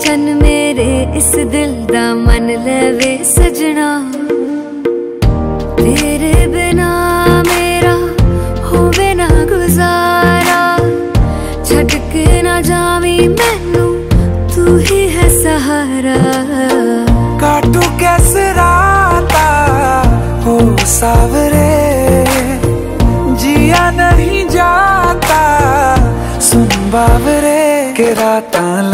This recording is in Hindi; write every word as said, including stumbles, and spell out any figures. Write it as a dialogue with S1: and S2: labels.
S1: चन मेरे इस दिल दा मन लेवे सजना, तेरे बिना मेरा होवे ना गुजारा। छड़ के ना जावी मैनू तू ही है सहारा।
S2: काटू कैसे राता हो सावरे, जिया नहीं जाता सुन बावरे के राता।